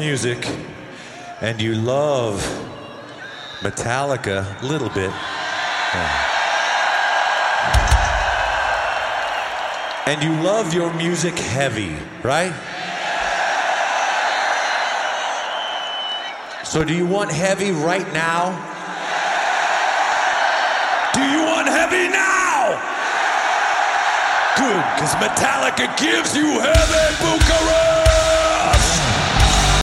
music and you love Metallica a little bit, and you love your music heavy, right? So do you want heavy right now? Do you want heavy now? Good, because Metallica gives you heavy. Boom.